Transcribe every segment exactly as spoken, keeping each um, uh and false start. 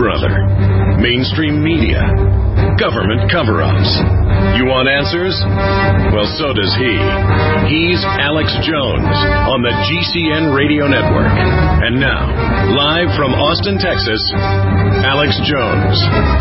brother? Mainstream media? Government cover-ups? You want answers? Well, so does he. He's Alex Jones on the G C N Radio Network. And now, live from Austin, Texas, Alex Jones.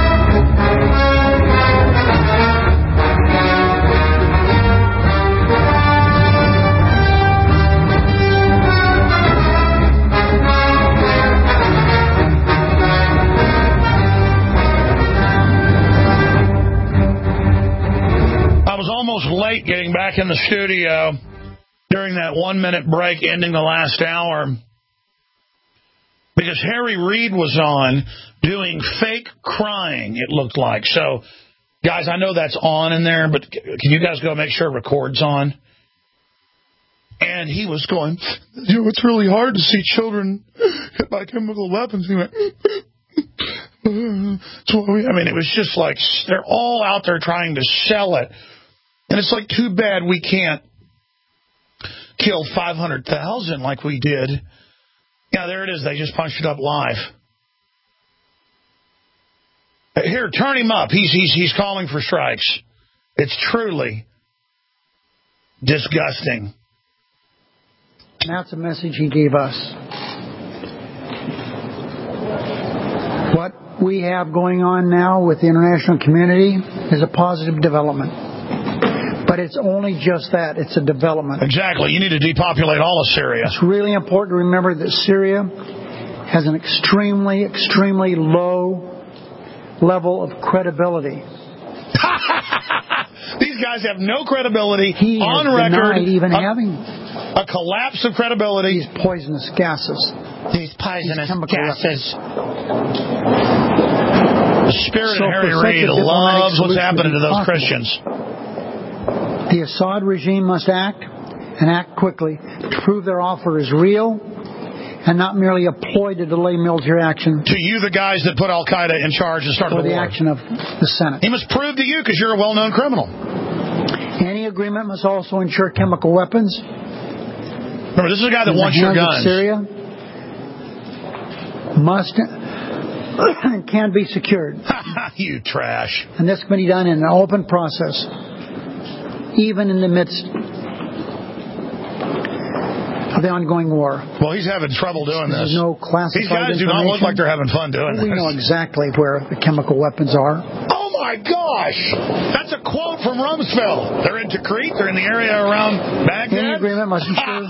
Late getting back in the studio during that one-minute break ending the last hour because Harry Reid was on doing fake crying, it looked like. So, guys, I know that's on in there, but can you guys go make sure it records on? And he was going, you know, it's really hard to see children hit by chemical weapons. He went, I mean, it was just like they're all out there trying to sell it. And it's like, too bad we can't kill five hundred thousand like we did. Yeah, there it is. They just punched it up live. Here, turn him up. He's he's he's calling for strikes. It's truly disgusting. And that's a message he gave us. What we have going on now with the international community is a positive development. But it's only just that. It's a development. Exactly. You need to depopulate all of Syria. It's really important to remember that Syria has an extremely, extremely low level of credibility. These guys have no credibility he on has record. Denied even a, having a collapse of credibility. These poisonous gases. These poisonous These gases. The spirit so of Harry Reid loves what's happening to those possible. Christians. The Assad regime must act, and act quickly, to prove their offer is real and not merely a ploy to delay military action. To you, the guys that put Al-Qaeda in charge and started for the the war. action of the Senate. He must prove to you because you're a well-known criminal. Any agreement must also ensure chemical weapons. Remember, this is a guy that wants your guns. Syria must and can be secured. You trash. And this can be done in an open process, even in the midst of the ongoing war. Well, he's having trouble doing There's this. no classified These guys do not look like they're having fun doing we this. We know exactly where the chemical weapons are. Oh, my gosh! That's a quote from Rumsfeld. They're in Tikrit. They're in the area around Baghdad. Any agreement must ensure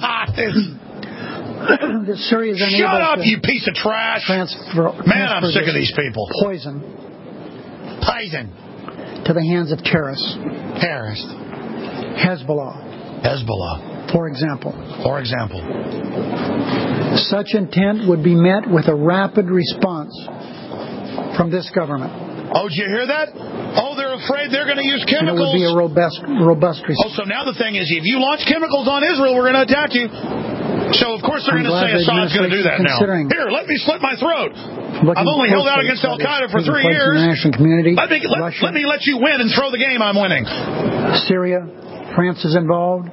that Syria is unable Shut up, to you piece of trash! Transfer, Man, I'm sick of these people. Poison. Poison. To the hands of terrorists. Terrorists. Hezbollah. Hezbollah. For example. For example. Such intent would be met with a rapid response from this government. Oh, did you hear that? Oh, they're afraid they're going to use chemicals. And it would be a robust, robust response. Oh, so now the thing is, if you launch chemicals on Israel, we're going to attack you. So, of course, they're going to say Assad's going to do that now. Here, let me slit my throat. I've only held out against Al-Qaeda for three years. Community, let, me, let, let me let you win and throw the game I'm winning. Syria, France is involved.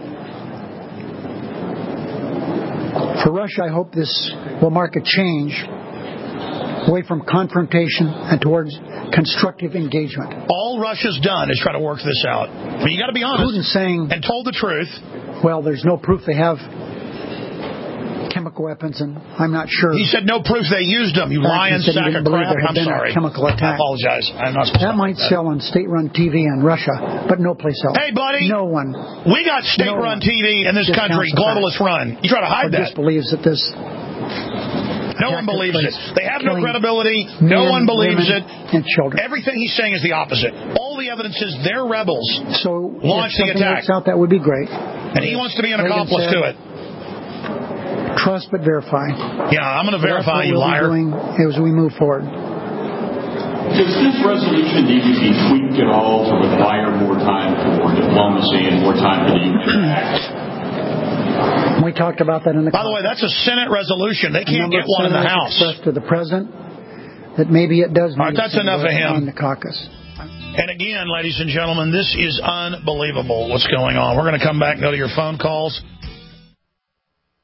For Russia, I hope this will mark a change away from confrontation and towards constructive engagement. All Russia's done is try to work this out. I mean, you got to be honest. Putin's saying, and told the truth. Well, there's no proof they have chemical weapons, and I'm not sure. He said no proof they used them. You lying sack of crap. I'm sorry. Chemical attack. I apologize. I'm not supposed that to might that. sell on state-run T V in Russia, but no place else. Hey, buddy. No one. We got state-run no T V in this country, globalist run. You try to hide that. Disbelieves that this. No one believes it. They have no credibility. No one believes it. And children. Everything he's saying is the opposite. All the evidence is they're rebels. So launch the attack. Out, that would be great. And he wants to be an accomplice to it. Trust but verify. Yeah, I'm going to verify, you we'll liar. Doing as we move forward. Does this resolution need to be tweaked at all to require more time for diplomacy and more time for the U N to act? We talked about that in the. By the way, that's a Senate resolution. They can't get one in the House. Expressed to the president that maybe it does. All right, that's enough of him. In the caucus. And again, ladies and gentlemen, this is unbelievable. What's going on? We're going to come back and go to your phone calls.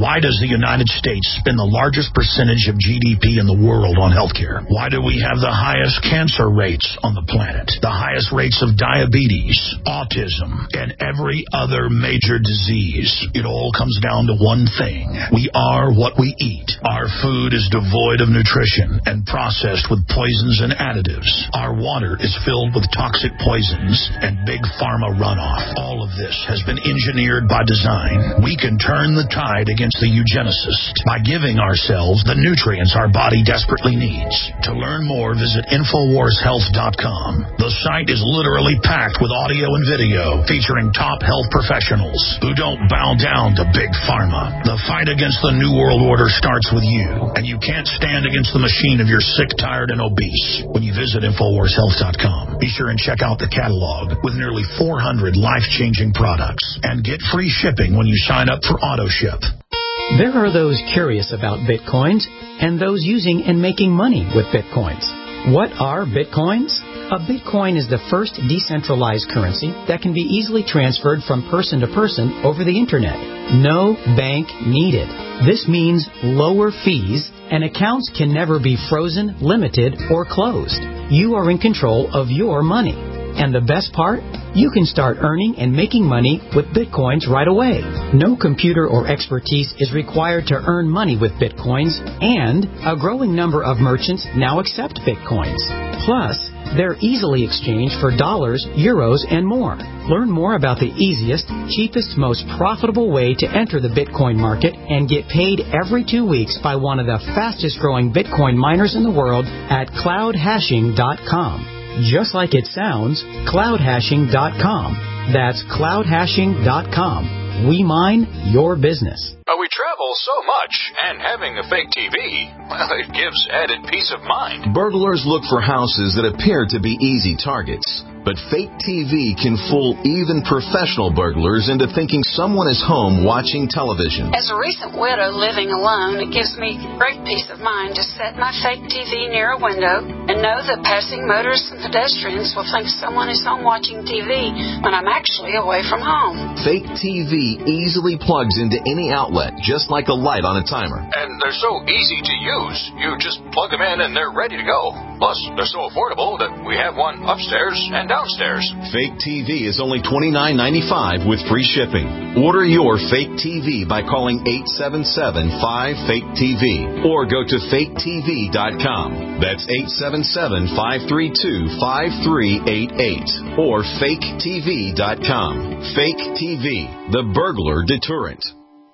Why does the United States spend the largest percentage of G D P in the world on healthcare? Why do we have the highest cancer rates on the planet, the highest rates of diabetes, autism, and every other major disease? It all comes down to one thing. We are what we eat. Our food is devoid of nutrition and processed with poisons and additives. Our water is filled with toxic poisons and big pharma runoff. All of this has been engineered by design. We can turn the tide against the eugenicist by giving ourselves the nutrients our body desperately needs. To learn more, visit Infowars Health dot com. The site is literally packed with audio and video featuring top health professionals who don't bow down to big pharma. The fight against the New World Order starts with you, and you can't stand against the machine if you're sick, tired, and obese. When you visit Infowars Health dot com, be sure and check out the catalog with nearly four hundred life-changing products, and get free shipping when you sign up for AutoShip. There are those curious about Bitcoins and those using and making money with Bitcoins. What are Bitcoins? A Bitcoin is the first decentralized currency that can be easily transferred from person to person over the Internet. No bank needed. This means lower fees, and accounts can never be frozen, limited, or closed. You are in control of your money. And the best part? You can start earning and making money with Bitcoins right away. No computer or expertise is required to earn money with Bitcoins, and a growing number of merchants now accept Bitcoins. Plus, they're easily exchanged for dollars, euros, and more. Learn more about the easiest, cheapest, most profitable way to enter the Bitcoin market and get paid every two weeks by one of the fastest growing Bitcoin miners in the world at cloud hashing dot com. Just like it sounds, cloud hashing dot com. That's cloud hashing dot com. We mine your business. Uh, we travel so much, and having a fake T V, well, it gives added peace of mind. Burglars look for houses that appear to be easy targets. But fake T V can fool even professional burglars into thinking someone is home watching television. As a recent widow living alone, it gives me great peace of mind to set my fake T V near a window and know that passing motorists and pedestrians will think someone is home watching T V when I'm actually away from home. Fake T V easily plugs into any outlet, just like a light on a timer. And they're so easy to use. You just plug them in and they're ready to go. Plus, they're so affordable that we have one upstairs and downstairs. Fake T V is only twenty-nine ninety-five with free shipping. Order your fake T V by calling eight seven seven, five, fake T V or go to fake T V dot com. That's eight seven seven, five three two, five three eight eight or fake T V dot com. Fake T V, the burglar deterrent.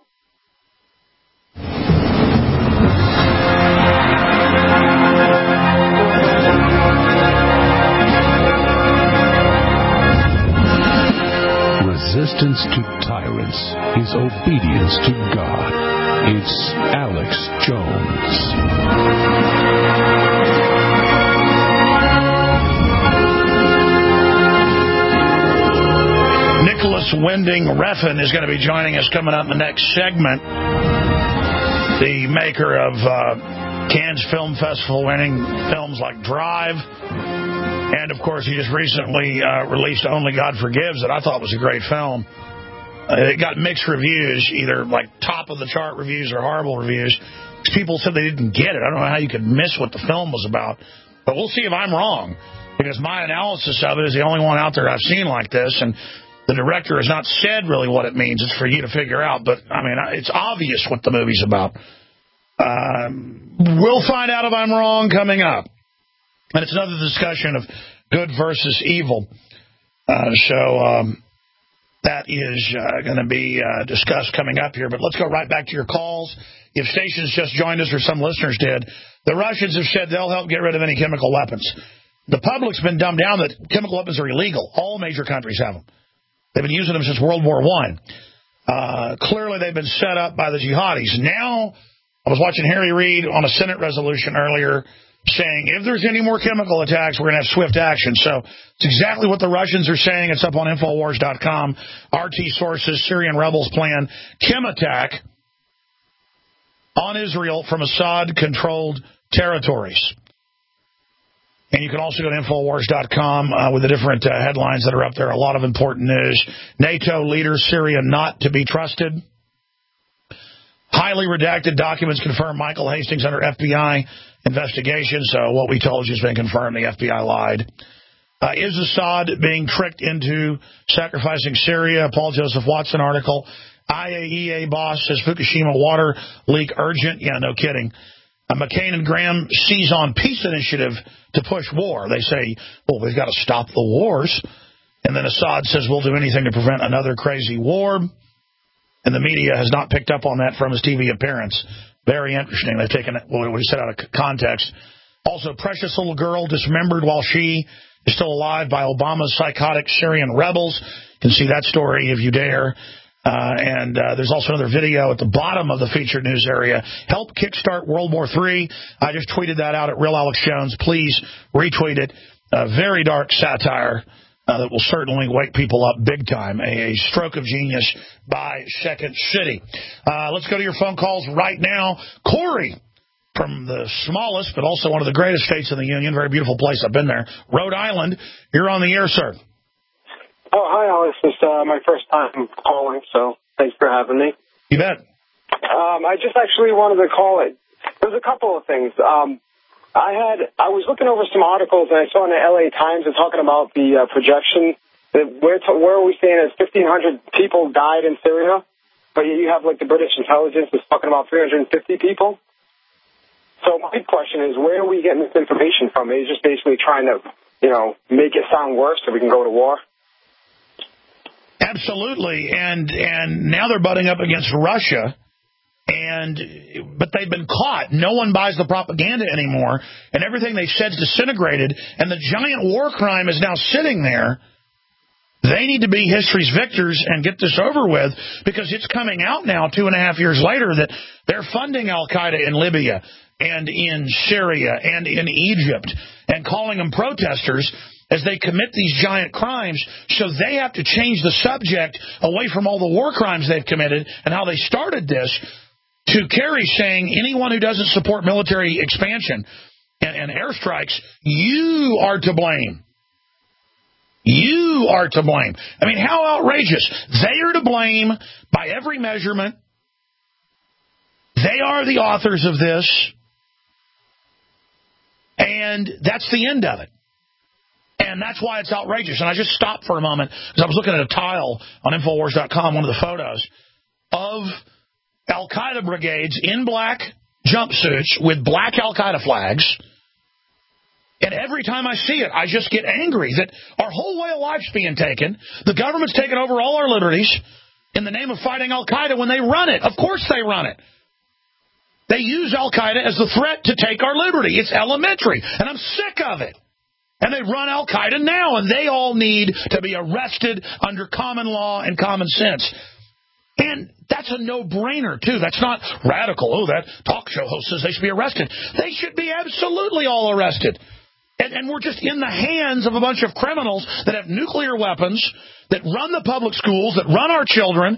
Resistance to tyrants is obedience to God. It's Alex Jones. Nicholas Winding Refn is going to be joining us coming up in the next segment. The maker of uh, Cannes Film Festival winning films like Drive. And, of course, he just recently uh, released Only God Forgives that I thought was a great film. Uh, it got mixed reviews, either like top-of-the-chart reviews or horrible reviews. People said they didn't get it. I don't know how you could miss what the film was about. But we'll see if I'm wrong, because my analysis of it is the only one out there I've seen like this, and the director has not said really what it means. It's for you to figure out. But, I mean, it's obvious what the movie's about. Um, we'll find out if I'm wrong coming up. And it's another discussion of good versus evil. Uh, so um, that is uh, going to be uh, discussed coming up here. But let's go right back to your calls. If stations just joined us or some listeners did, the Russians have said they'll help get rid of any chemical weapons. The public's been dumbed down that chemical weapons are illegal. All major countries have them. They've been using them since World War One. Uh, clearly, they've been set up by the jihadis. Now, I was watching Harry Reid on a Senate resolution earlier saying if there's any more chemical attacks, we're going to have swift action. So it's exactly what the Russians are saying. It's up on Infowars dot com. R T sources, Syrian rebels plan chem attack on Israel from Assad-controlled territories. And you can also go to Infowars dot com uh, with the different uh, headlines that are up there. A lot of important news. NATO leader, Syria not to be trusted. highly redacted documents confirm Michael Hastings under F B I investigation. So what we told you has been confirmed. The F B I lied. Uh, is Assad being tricked into sacrificing Syria? Paul Joseph Watson article. I A E A boss says Fukushima water leak urgent. Yeah, no kidding. Uh, McCain and Graham seize on peace initiative to push war. They say, well, we've got to stop the wars. And then Assad says we'll do anything to prevent another crazy war. And the media has not picked up on that from his T V appearance. Very interesting. They've taken it, what we said, out of context. Also, precious little girl dismembered while she is still alive by Obama's psychotic Syrian rebels. You can see that story if you dare. Uh, and uh, there's also another video at the bottom of the featured news area. Help kickstart World War Three. I just tweeted that out at Real Alex Jones. Please retweet it. Uh, very dark satire uh, that will certainly wake people up big time. A, a stroke of genius by Second City. Uh, let's go to your phone calls right now. Corey, from the smallest but also one of the greatest states in the Union. Very beautiful place. I've been there. Rhode Island. You're on the air, sir. Oh, hi, Alex. It's uh, my first time calling, so thanks for having me. You bet. Um, I just actually wanted to call it. There's a couple of things. Um, I had I was looking over some articles, and I saw in the L A Times they're talking about the uh, projection. That where, to, where are we saying is fifteen hundred people died in Syria, but you have, like, the British intelligence is talking about three hundred fifty people. So my question is, where are we getting this information from? Are you just basically trying to, you know, make it sound worse so we can go to war? Absolutely, and and now they're butting up against Russia, and but they've been caught. No one buys the propaganda anymore, and everything they said is disintegrated, and the giant war crime is now sitting there. They need to be history's victors and get this over with, because it's coming out now two and a half years later that they're funding Al-Qaeda in Libya and in Syria and in Egypt and calling them protesters as they commit these giant crimes. So they have to change the subject away from all the war crimes they've committed and how they started this to Kerry saying anyone who doesn't support military expansion and, and airstrikes, you are to blame. You are to blame. I mean, how outrageous. They are to blame by every measurement. They are the authors of this. And that's the end of it. And that's why it's outrageous. And I just stopped for a moment because I was looking at a tile on Infowars dot com, one of the photos, of Al-Qaeda brigades in black jumpsuits with black Al-Qaeda flags. And every time I see it, I just get angry that our whole way of life's being taken. The government's taken over all our liberties in the name of fighting Al-Qaeda when they run it. Of course they run it. They use Al-Qaeda as the threat to take our liberty. It's elementary. And I'm sick of it. And they run Al-Qaeda now, and they all need to be arrested under common law and common sense. And that's a no-brainer, too. That's not radical. Oh, that talk show host says they should be arrested. They should be absolutely all arrested. And, and we're just in the hands of a bunch of criminals that have nuclear weapons, that run the public schools, that run our children.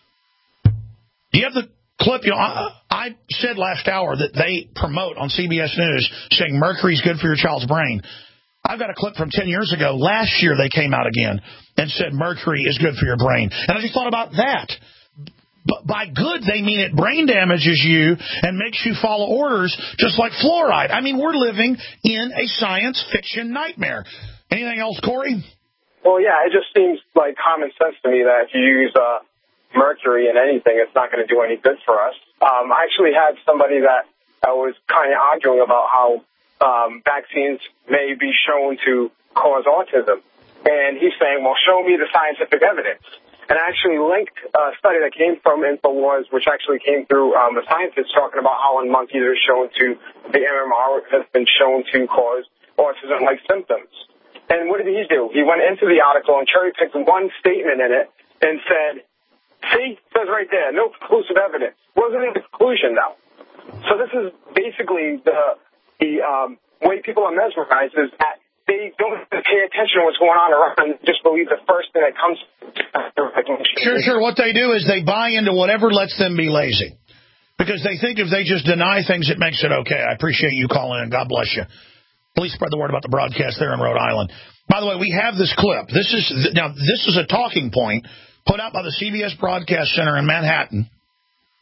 Do you have the clip? You know, I, I said last hour that they promote on C B S News saying mercury's good for your child's brain. I've got a clip from ten years ago. Last year they came out again and said mercury is good for your brain. And I just thought about that. But by good, they mean it brain damages you and makes you follow orders, just like fluoride. I mean, we're living in a science fiction nightmare. Anything else, Corey? Well, yeah, it just seems like common sense to me that if you use uh, mercury in anything, it's not going to do any good for us. Um, I actually had somebody that I was kind of arguing about how um, vaccines may be shown to cause autism. And he's saying, well, show me the scientific evidence. And I actually linked a study that came from InfoWars, which actually came through um, a scientist talking about how in monkeys it is shown to, the M M R has been shown to cause autism-like symptoms. And what did he do? He went into the article and cherry-picked one statement in it and said, see, it says right there, no conclusive evidence. Wasn't in the conclusion, though. So this is basically the, the um, way people are mesmerized is that they don't pay attention to what's going on around and just believe the first thing that comes. Sure, sure. What they do is they buy into whatever lets them be lazy. Because they think if they just deny things, it makes it okay. I appreciate you calling in. God bless you. Please spread the word about the broadcast there in Rhode Island. By the way, we have this clip. This is now this is a talking point put out by the C B S Broadcast Center in Manhattan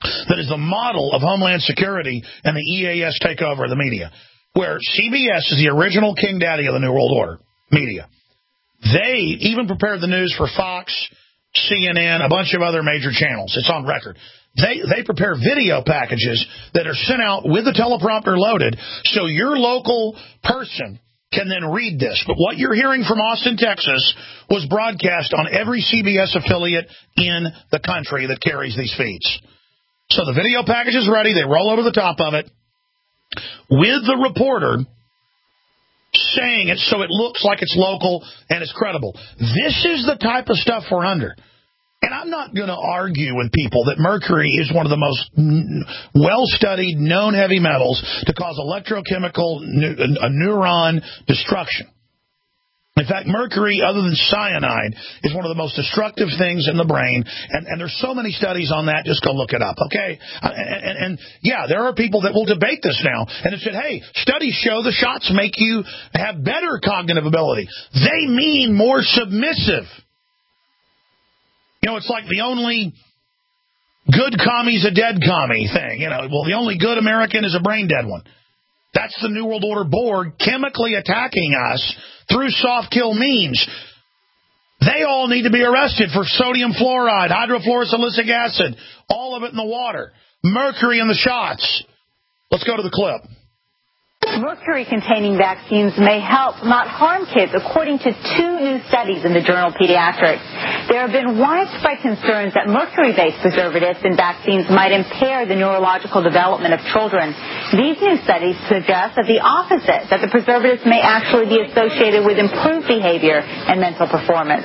that is the model of Homeland Security and the E A S takeover of the media, where C B S is the original king daddy of the New World Order media. They even prepared the news for Fox, C N N, a bunch of other major channels. It's on record. They they prepare video packages that are sent out with the teleprompter loaded so your local person can then read this. But what you're hearing from Austin, Texas, was broadcast on every C B S affiliate in the country that carries these feeds. So the video package is ready. They roll over the top of it with the reporter saying it so it looks like it's local and it's credible. This is the type of stuff we're under. And I'm not going to argue with people that mercury is one of the most well-studied, known heavy metals to cause electrochemical a neuron destruction. In fact, mercury, other than cyanide, is one of the most destructive things in the brain. And, and there's so many studies on that. Just go look it up, okay? And, and, and, yeah, there are people that will debate this now. And it said, hey, studies show the shots make you have better cognitive ability. They mean more submissive. You know, it's like the only good commie's a dead commie thing. You know, well, the only good American is a brain dead one. That's the New World Order board chemically attacking us through soft kill means. They all need to be arrested for sodium fluoride, hydrofluorosilicic acid, all of it in the water, mercury in the shots. Let's go to the clip. Mercury-containing vaccines may help, not harm kids, according to two new studies in the journal Pediatrics. There have been widespread concerns that mercury-based preservatives in vaccines might impair the neurological development of children. These new studies suggest that the opposite, that the preservatives may actually be associated with improved behavior and mental performance.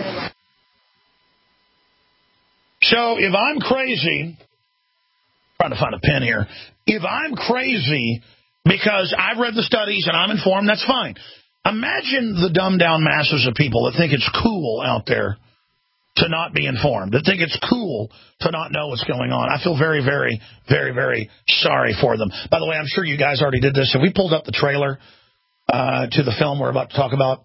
So if I'm crazy, trying to find a pen here, if I'm crazy because I've read the studies and I'm informed, that's fine. Imagine the dumbed-down masses of people that think it's cool out there to not be informed, that think it's cool to not know what's going on. I feel very, very, very, very sorry for them. By the way, I'm sure you guys already did this. Have we pulled up the trailer uh, to the film we're about to talk about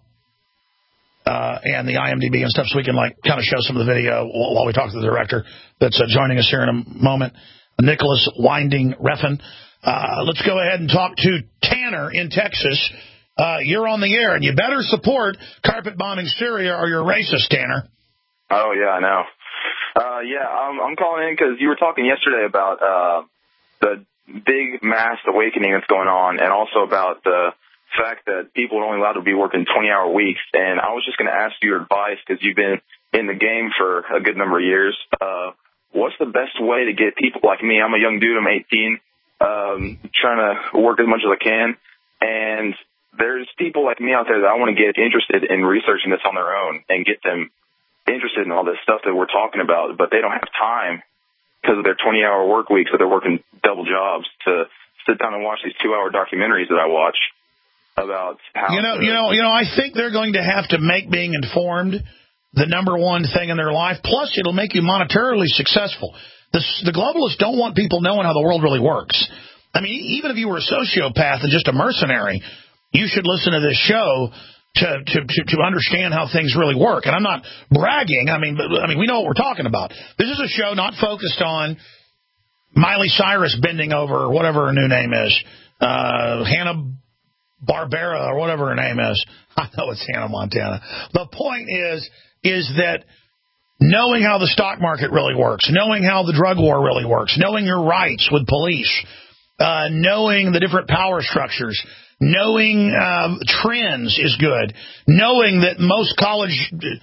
uh, and the I M D B and stuff so we can like kind of show some of the video while we talk to the director that's uh, joining us here in a moment, Nicholas Winding Refn. Uh, let's go ahead and talk to Tanner in Texas. Uh, you're on the air, and you better support carpet bombing Syria or you're racist, Tanner. Oh, yeah, I know. Uh, yeah, I'm, I'm calling in because you were talking yesterday about uh, the big mass awakening that's going on and also about the fact that people are only allowed to be working twenty-hour weeks. And I was just going to ask you your advice because you've been in the game for a good number of years. Uh, what's the best way to get people like me? I'm a young dude. I'm eighteen. Um, trying to work as much as I can, and there's people like me out there that I want to get interested in researching this on their own and get them interested in all this stuff that we're talking about, but they don't have time because of their twenty-hour work weeks that they're working double jobs to sit down and watch these two-hour documentaries that I watch about how you know, you know, you know. I think they're going to have to make being informed the number one thing in their life. Plus, it'll make you monetarily successful. The, the globalists don't want people knowing how the world really works. I mean, even if you were a sociopath and just a mercenary, you should listen to this show to to to, to understand how things really work. And I'm not bragging. I mean, but, I mean, we know what we're talking about. This is a show not focused on Miley Cyrus bending over or whatever her new name is, uh, Hannah Barbera or whatever her name is. I know it's Hannah Montana. The point is, is that knowing how the stock market really works, knowing how the drug war really works, knowing your rights with police, uh, knowing the different power structures, knowing uh, trends is good, knowing that most college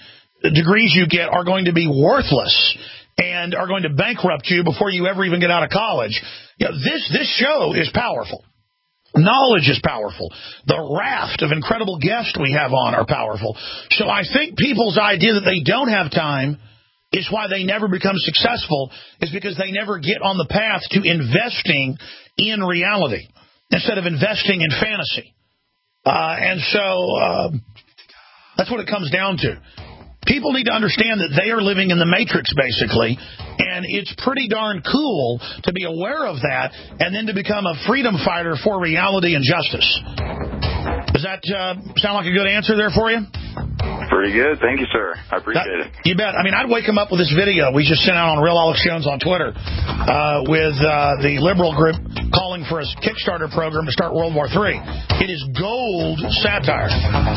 d- degrees you get are going to be worthless and are going to bankrupt you before you ever even get out of college. You know, this, this show is powerful. Knowledge is powerful. The raft of incredible guests we have on are powerful. So I think people's idea that they don't have time is why they never become successful, is because they never get on the path to investing in reality instead of investing in fantasy. Uh, and so uh, that's what it comes down to. People need to understand that they are living in the Matrix, basically, and it's pretty darn cool to be aware of that and then to become a freedom fighter for reality and justice. Does that uh, sound like a good answer there for you? For Pretty good. Thank you, sir. I appreciate that, it. You bet. I mean, I'd wake him up with this video we just sent out on Real Alex Jones on Twitter uh, with uh, the liberal group calling for a Kickstarter program to start World War Three. It is gold satire.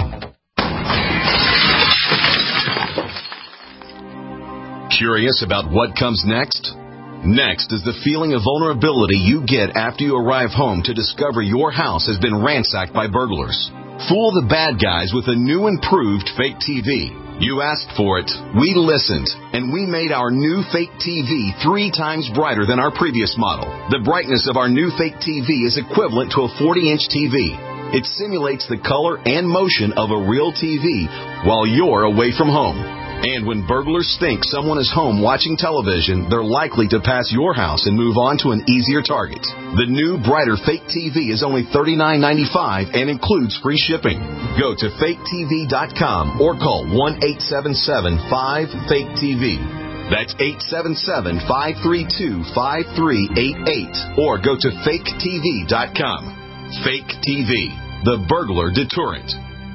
Curious about what comes next? Next is the feeling of vulnerability you get after you arrive home to discover your house has been ransacked by burglars. Fool the bad guys with a new improved fake T V. You asked for it, we listened, and we made our new fake T V three times brighter than our previous model. The brightness of our new fake T V is equivalent to a forty-inch T V. It simulates the color and motion of a real T V while you're away from home. And when burglars think someone is home watching television, they're likely to pass your house and move on to an easier target. The new, brighter fake T V is only thirty-nine ninety-five and includes free shipping. Go to fake T V dot com or call one eight seven seven five fake T V. That's eight seven seven, five three two, five three eight eight. Or go to fake T V dot com. Fake T V, the burglar deterrent.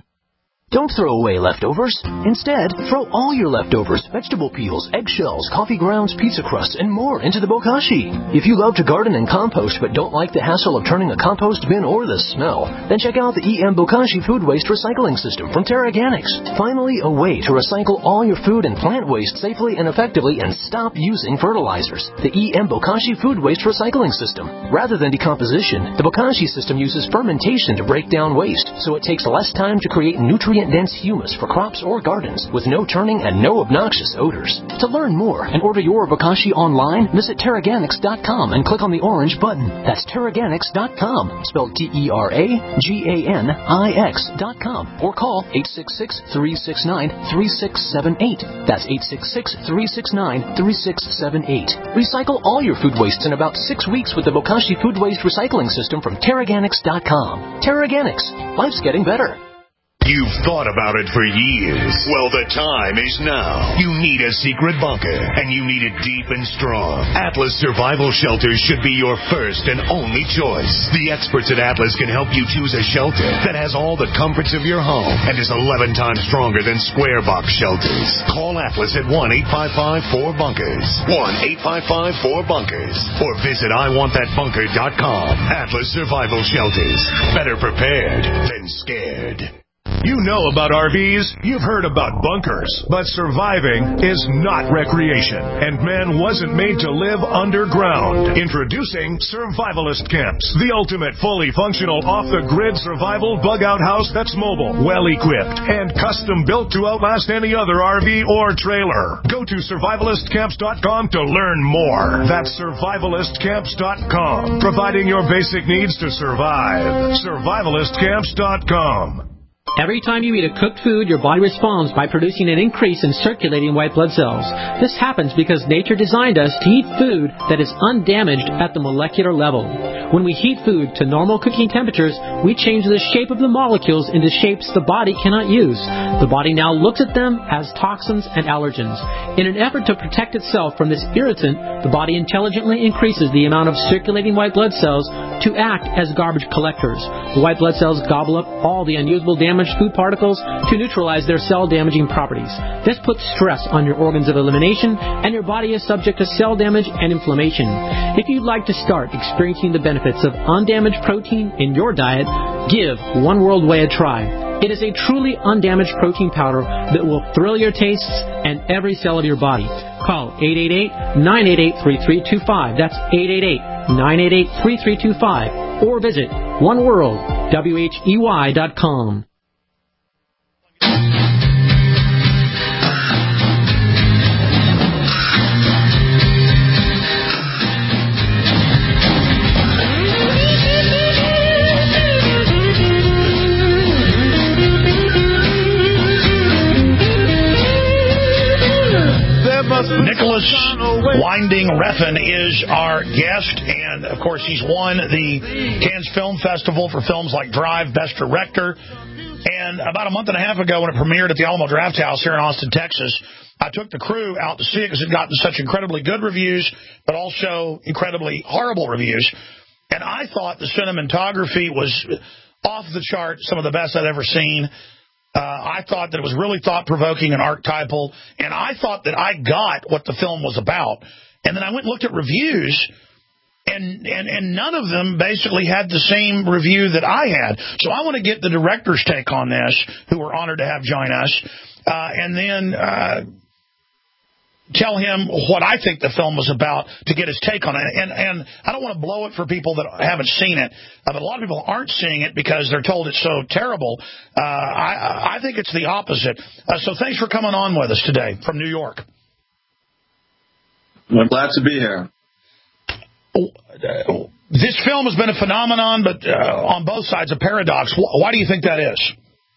Don't throw away leftovers. Instead, throw all your leftovers, vegetable peels, eggshells, coffee grounds, pizza crusts, and more into the bokashi. If you love to garden and compost but don't like the hassle of turning a compost bin or the smell, then check out the E M Bokashi Food Waste Recycling System from Terraganics. Finally, a way to recycle all your food and plant waste safely and effectively and stop using fertilizers. The E M Bokashi Food Waste Recycling System. Rather than decomposition, the Bokashi system uses fermentation to break down waste, so it takes less time to create nutrient dense humus for crops or gardens with no turning and no obnoxious odors. To learn more and order your bokashi online, visit Terraganics dot com and click on the orange button. That's Terraganics dot com, spelled T E R A G A N I X dot com, or call eight six six, three six nine, three six seven eight. That's eight six six, three six nine, three six seven eight. Recycle all your food wastes in about six weeks with the Bokashi Food Waste Recycling System from Terraganics dot com. Terraganics. Life's getting better. You've thought about it for years. Well, the time is now. You need a secret bunker, and you need it deep and strong. Atlas Survival Shelters should be your first and only choice. The experts at Atlas can help you choose a shelter that has all the comforts of your home and is eleven times stronger than square box shelters. Call Atlas at one eight five five, four bunkers. one eight five five, four bunkers. Or visit I want that bunker dot com. Atlas Survival Shelters. Better prepared than scared. You know about R Vs, you've heard about bunkers, but surviving is not recreation, and man wasn't made to live underground. Introducing Survivalist Camps, the ultimate fully functional off-the-grid survival bug-out house that's mobile, well-equipped, and custom-built to outlast any other R V or trailer. Go to survivalist camps dot com to learn more. That's survivalist camps dot com, providing your basic needs to survive. survivalist camps dot com. Every time you eat a cooked food, your body responds by producing an increase in circulating white blood cells. This happens because nature designed us to eat food that is undamaged at the molecular level. When we heat food to normal cooking temperatures, we change the shape of the molecules into shapes the body cannot use. The body now looks at them as toxins and allergens. In an effort to protect itself from this irritant, the body intelligently increases the amount of circulating white blood cells to act as garbage collectors. The white blood cells gobble up all the unusable damaged food particles to neutralize their cell-damaging properties. This puts stress on your organs of elimination, and your body is subject to cell damage and inflammation. If you'd like to start experiencing the benefits of undamaged protein in your diet, give One World Whey a try. It is a truly undamaged protein powder that will thrill your tastes and every cell of your body. Call eight eight eight, nine eight eight, three three two five. That's eight eight eight, nine eight eight, three three two five. Or visit one world whey dot com. Nicholas Winding Refn is our guest, and of course he's won the Cannes Film Festival for films like Drive, Best Director. And about a month and a half ago when it premiered at the Alamo Drafthouse here in Austin, Texas, I took the crew out to see it because it had gotten such incredibly good reviews, but also incredibly horrible reviews. And I thought the cinematography was off the chart, some of the best I'd ever seen. Uh, I thought that it was really thought-provoking and archetypal, and I thought that I got what the film was about. And then I went and looked at reviews, and, and, and none of them basically had the same review that I had. So I want to get the director's take on this, who we're honored to have join us, uh, and then uh, tell him what I think the film was about to get his take on it. And, and I don't want to blow it for people that haven't seen it, uh, but a lot of people aren't seeing it because they're told it's so terrible. Uh, I, I think it's the opposite. Uh, so thanks for coming on with us today from New York. I'm glad to be here. This film has been a phenomenon, but uh, on both sides, a paradox. Why do you think that is?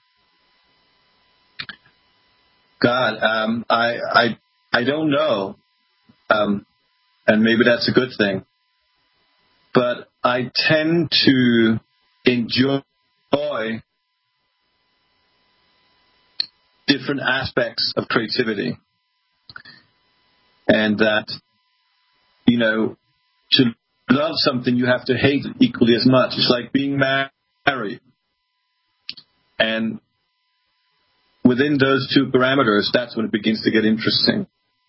God, um, I, I, I don't know, um, and maybe that's a good thing. But I tend to enjoy different aspects of creativity. And that, you know, to love something, you have to hate it equally as much. It's like being married. And within those two parameters, that's when it begins to get interesting.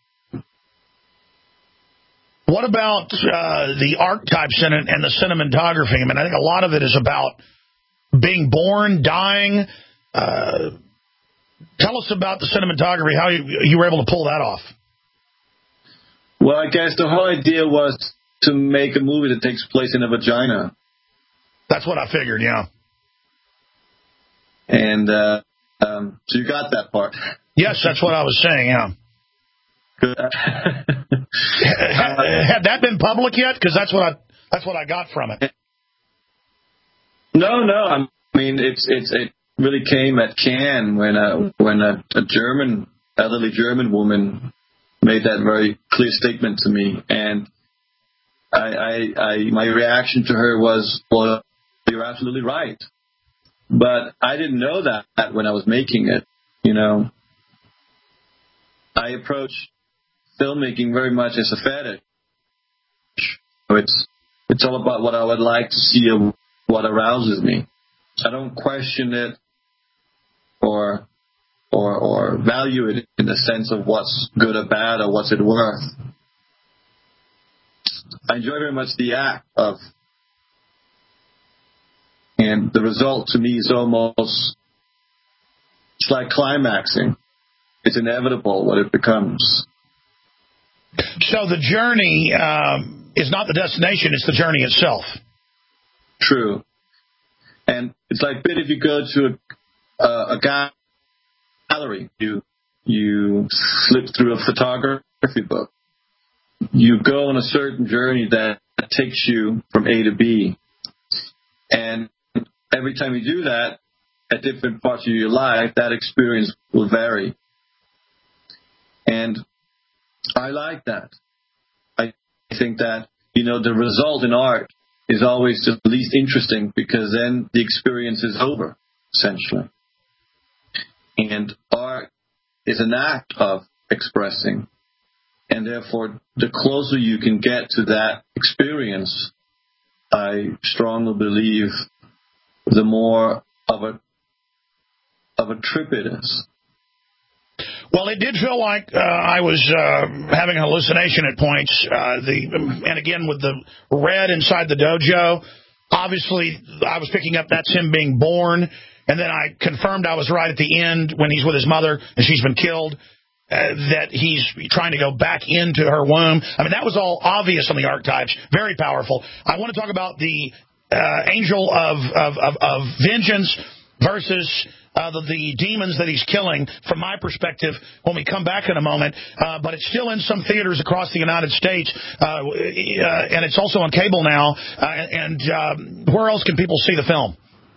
What about uh, the archetypes in it and the cinematography? I mean, I think a lot of it is about being born, dying. Uh, tell us about the cinematography, how you, you were able to pull that off. Well, I guess the whole idea was to make a movie that takes place in a vagina. That's what I figured, yeah. And uh, um, so you got that part. Yes, that's what I was saying, yeah. Good. had, had that been public yet? Because that's what I that's what I got from it. No, no. I mean, it's it's it really came at Cannes when a when a, a German elderly German woman made that very clear statement to me, and I, I, I my reaction to her was, "Well, you're absolutely right," but I didn't know that when I was making it. You know, I approached filmmaking very much as a fetish. It's it's all about what I would like to see, what arouses me. I don't question it or or or value it in the sense of what's good or bad or what's it worth. I enjoy very much the act of, and the result to me is almost, it's like climaxing. It's inevitable what it becomes. So the journey um, is not the destination, it's the journey itself. True. And it's like if you go to a, a, a gallery, you you flip through a photography book. You go on a certain journey that takes you from A to B. And every time you do that, at different parts of your life, that experience will vary. And I like that. I think that, you know, the result in art is always the least interesting because then the experience is over, essentially. And art is an act of expressing. And therefore, the closer you can get to that experience, I strongly believe, the more of a of a trip it is. Well, it did feel like uh, I was uh, having a hallucination at points. Uh, the and again with the red inside the dojo, obviously I was picking up that's him being born, and then I confirmed I was right at the end when he's with his mother and she's been killed. Uh, that he's trying to go back into her womb. I mean, that was all obvious on the archetypes. Very powerful. I want to talk about the uh, angel of, of, of, of vengeance versus uh, the, the demons that he's killing, from my perspective, when we come back in a moment. Uh, but it's still in some theaters across the United States, uh, uh, and it's also on cable now. Uh, and uh, where else can people see the film?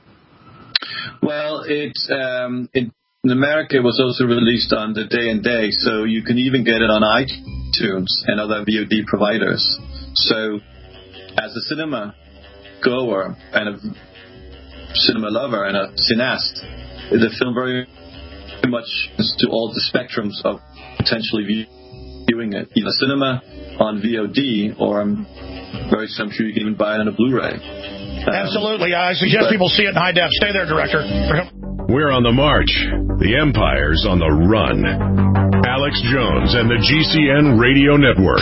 Well, it's... Um, it In America, it was also released on the Day and Day, so you can even get it on iTunes and other V O D providers. So, as a cinema goer and a cinema lover and a cineast, the film very much is to all the spectrums of potentially viewing it, either cinema, on V O D, or I'm very I'm sure you can even buy it on a Blu-ray. Um, Absolutely. I suggest but, people see it in high def. Stay there, Director. We're on the march. The empire's on the run. Alex Jones and the G C N Radio Network.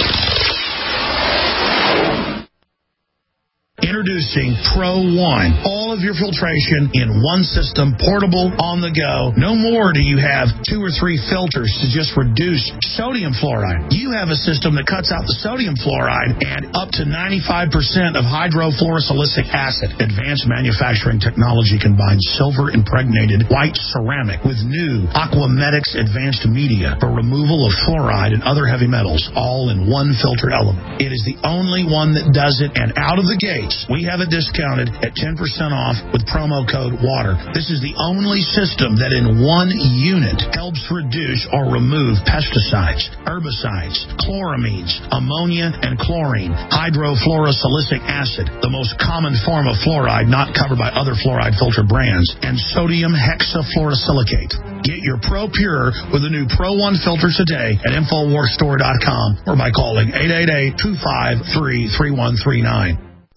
Introducing Pro One. All of your filtration in one system, portable, on the go. No more do you have two or three filters to just reduce sodium fluoride. You have a system that cuts out the sodium fluoride and up to ninety-five percent of hydrofluorosilicic acid. Advanced manufacturing technology combines silver-impregnated white ceramic with new Aquamedics advanced media for removal of fluoride and other heavy metals, all in one filter element. It is the only one that does it, and out of the gate, we have it discounted at ten percent off with promo code WATER. This is the only system that in one unit helps reduce or remove pesticides, herbicides, chloramines, ammonia, and chlorine, hydrofluorosilicic acid, the most common form of fluoride not covered by other fluoride filter brands, and sodium hexafluorosilicate. Get your Pro Pure with the new Pro One filter today at Infowars Store dot com or by calling eight eight eight, two five three, three one three nine.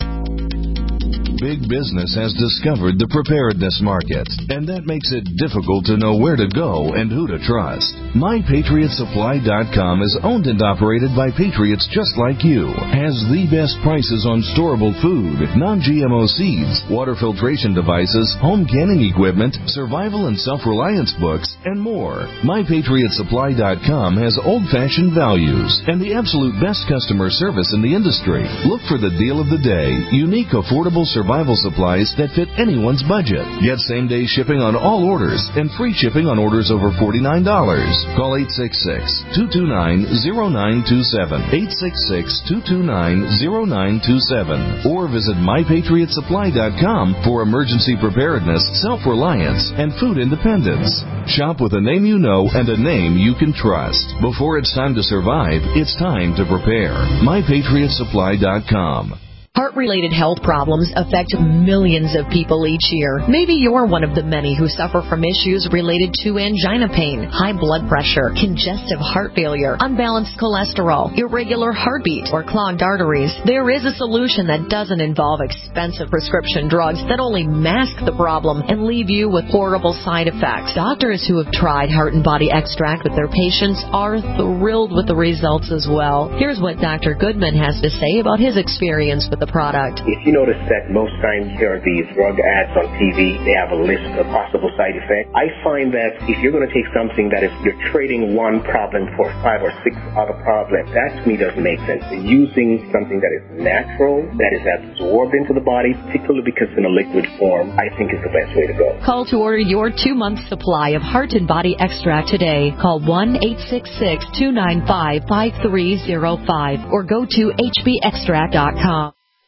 Big business has discovered the preparedness market, and that makes it difficult to know where to go and who to trust. My Patriot Supply dot com is owned and operated by patriots just like you, has the best prices on storable food, non-G M O seeds, water filtration devices, home canning equipment, survival and self-reliance books, and more. My Patriot Supply dot com has old-fashioned values and the absolute best customer service in the industry. Look for the deal of the day, unique, affordable survival Survival supplies that fit anyone's budget. Get same-day shipping on all orders and free shipping on orders over forty-nine dollars. Call eight six six, two two nine, zero nine two seven, eight six six, two two nine, zero nine two seven, or visit My Patriot Supply dot com for emergency preparedness, self-reliance, and food independence. Shop with a name you know and a name you can trust. Before it's time to survive, it's time to prepare. My Patriot Supply dot com. Heart-related health problems affect millions of people each year. Maybe you're one of the many who suffer from issues related to angina pain, high blood pressure, congestive heart failure, unbalanced cholesterol, irregular heartbeat, or clogged arteries. There is a solution that doesn't involve expensive prescription drugs that only mask the problem and leave you with horrible side effects. Doctors who have tried Heart and Body Extract with their patients are thrilled with the results as well. Here's what Doctor Goodman has to say about his experience with the product. If you notice that most times there are these drug ads on T V, they have a list of possible side effects. I find that if you're going to take something that is, you're trading one problem for five or six other problems, that to me doesn't make sense. Using something that is natural, that is absorbed into the body, particularly because it's in a liquid form, I think is the best way to go. Call to order your two-month supply of Heart and Body Extract today. Call one eight six six, two nine five, five three zero five or go to H B extract dot com.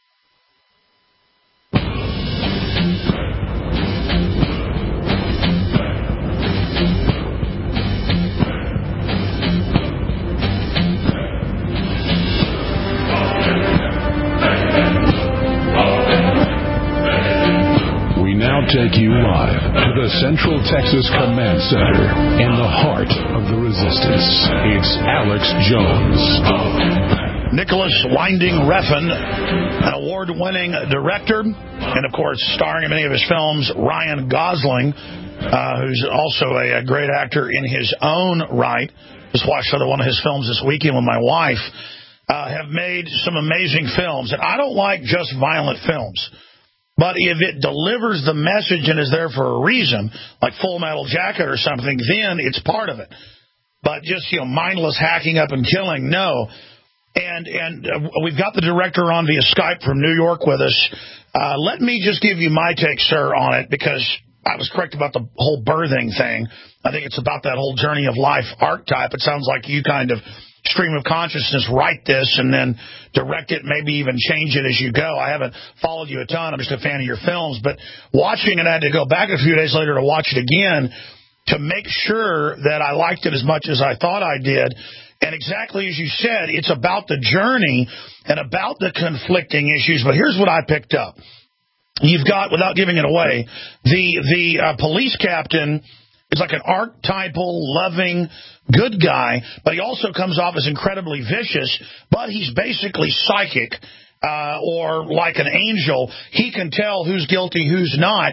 Take you live to the Central Texas Command Center in the heart of the resistance. It's Alex Jones. Nicholas Winding Refn, an award-winning director, and of course starring in many of his films, Ryan Gosling, uh, who's also a, a great actor in his own right. Just watched another one of his films this weekend with my wife. Uh, have made some amazing films, and I don't like just violent films. But if it delivers the message and is there for a reason, like Full Metal Jacket or something, then it's part of it. But just, you know, mindless hacking up and killing, no. And and uh, we've got the director on via Skype from New York with us. Uh, let me just give you my take, sir, on it, because I was correct about the whole birthing thing. I think it's about that whole journey of life archetype. It sounds like you kind of stream of consciousness, write this and then direct it, maybe even change it as you go. I haven't followed you a ton. I'm just a fan of your films. But watching it, I had to go back a few days later to watch it again to make sure that I liked it as much as I thought I did. And exactly as you said, it's about the journey and about the conflicting issues. But here's what I picked up. You've got, without giving it away, the, the uh, police captain is like an archetypal, loving, good guy, but he also comes off as incredibly vicious, but he's basically psychic uh, or like an angel. He can tell who's guilty, who's not.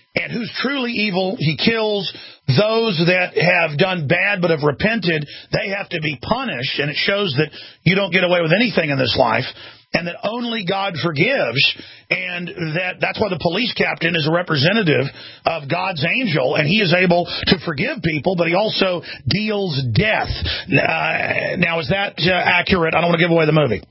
And who's truly evil, he kills. Those that have done bad but have repented, they have to be punished. And it shows that you don't get away with anything in this life, and that only God forgives. And that that's why the police captain is a representative of God's angel, and he is able to forgive people, but he also deals death. Uh, now, is that uh, accurate? I don't want to give away the movie.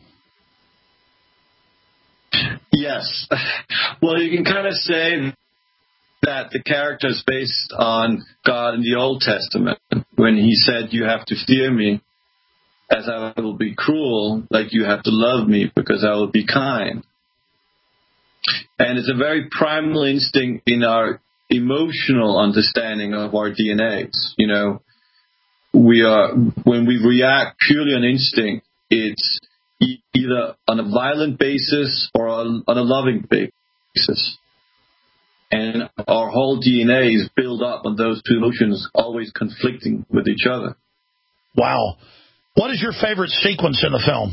Yes. Well, you can kind of say that the character is based on God in the Old Testament, when he said, you have to fear me as I will be cruel, like you have to love me because I will be kind. And it's a very primal instinct in our emotional understanding of our D N As. You know, we are, when we react purely on instinct, it's either on a violent basis or on, on a loving basis. And our whole D N A is built up on those two emotions always conflicting with each other. Wow. What is your favorite sequence in the film?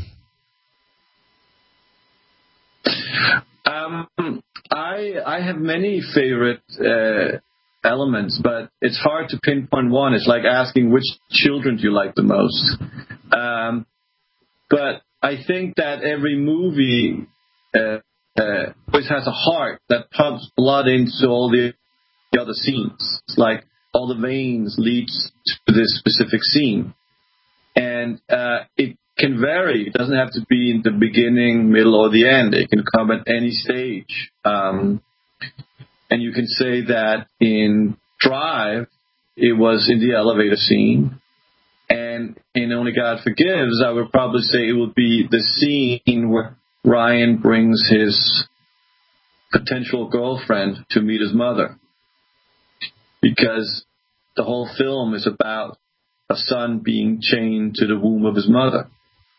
Um, I I have many favorite uh, elements, but it's hard to pinpoint one. It's like asking which children do you like the most. Um, but I think that every movie Uh, Uh, always has a heart that pumps blood into all the, the other scenes. It's like all the veins lead to this specific scene. And uh, it can vary. It doesn't have to be in the beginning, middle, or the end. It can come at any stage. Um, and you can say that in Drive, it was in the elevator scene. And in Only God Forgives, I would probably say it would be the scene where Ryan brings his potential girlfriend to meet his mother, because the whole film is about a son being chained to the womb of his mother.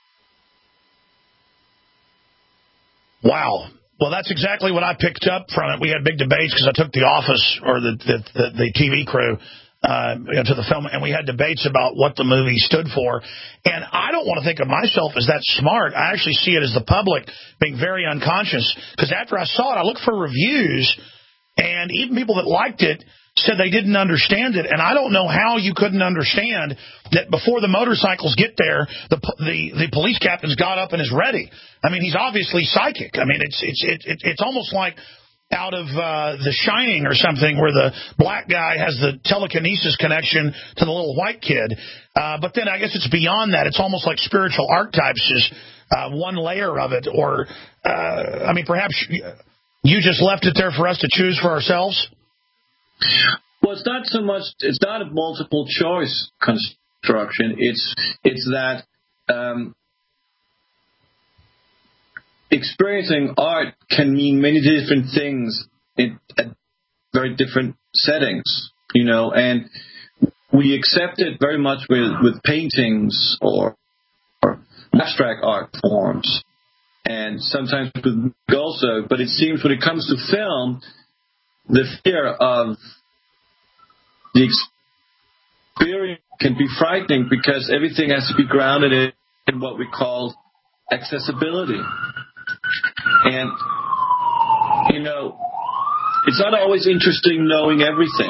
Wow. Well, that's exactly what I picked up from it. We had big debates because I took the office or the the, the, the T V crew Uh, you know, to the film, and we had debates about what the movie stood for. And I don't want to think of myself as that smart. I actually see it as the public being very unconscious, because after I saw it, I looked for reviews, and even people that liked it said they didn't understand it. And I don't know how you couldn't understand that before the motorcycles get there, the the, the police captain's got up and is ready. I mean, he's obviously psychic. I mean, it's it's it, it, it's almost like out of uh, The Shining or something, where the black guy has the telekinesis connection to the little white kid. Uh, but then I guess it's beyond that. It's almost like spiritual archetypes, just uh, one layer of it. Or, uh, I mean, perhaps you just left it there for us to choose for ourselves? Well, it's not so much, it's not a multiple choice construction. It's, it's that um, experiencing art can mean many different things in at very different settings, you know, and we accept it very much with, with paintings or, or abstract art forms, and sometimes with also, but it seems when it comes to film, the fear of the experience can be frightening, because everything has to be grounded in, in what we call accessibility. And, you know, it's not always interesting knowing everything.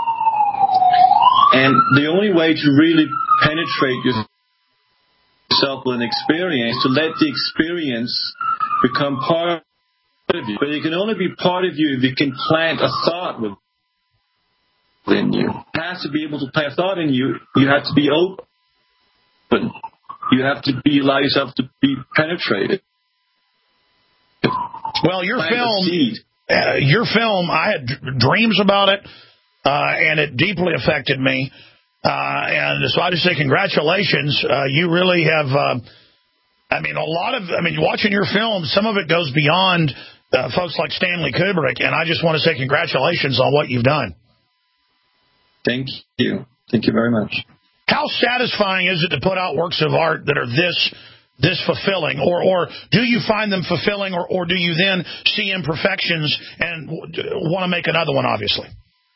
And the only way to really penetrate yourself with an experience, to let the experience become part of you. But it can only be part of you if you can plant a thought within you. It has to be able to plant a thought in you. You have to be open. You have to be allow yourself to be penetrated. Well, your film, uh, your film, I had d- dreams about it, uh, and it deeply affected me. Uh, and so I just say congratulations. Uh, you really have, uh, I mean, a lot of, I mean, watching your film, some of it goes beyond uh, folks like Stanley Kubrick, and I just want to say congratulations on what you've done. Thank you. Thank you very much. How satisfying is it to put out works of art that are this this fulfilling, or or do you find them fulfilling, or, or do you then see imperfections and want to make another one, obviously?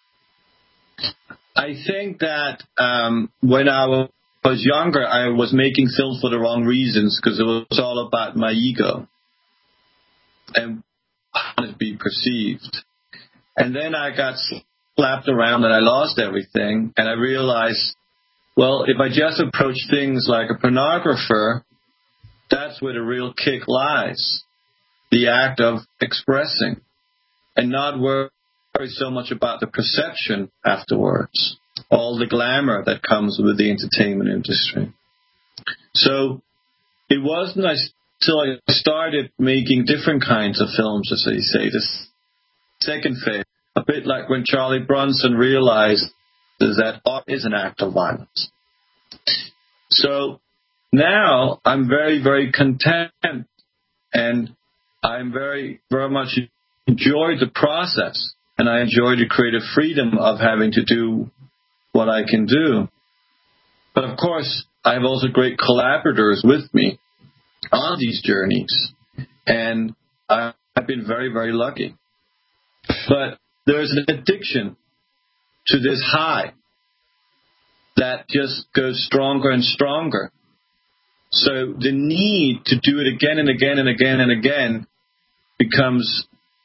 I think that um, when I was younger, I was making films for the wrong reasons, because it was all about my ego and how to be perceived. And then I got slapped around and I lost everything. And I realized, well, if I just approach things like a pornographer, that's where the real kick lies. The act of expressing and not worry so much about the perception afterwards, all the glamour that comes with the entertainment industry. So it wasn't until I started making different kinds of films, as they say, the second phase, a bit like when Charlie Bronson realized that art is an act of violence. So now I'm very, very content, and I'm very, very much enjoy the process, and I enjoy the creative freedom of having to do what I can do. But of course, I have also great collaborators with me on these journeys, and I've been very, very lucky. But there's an addiction to this high that just goes stronger and stronger. So the need to do it again and again and again and again becomes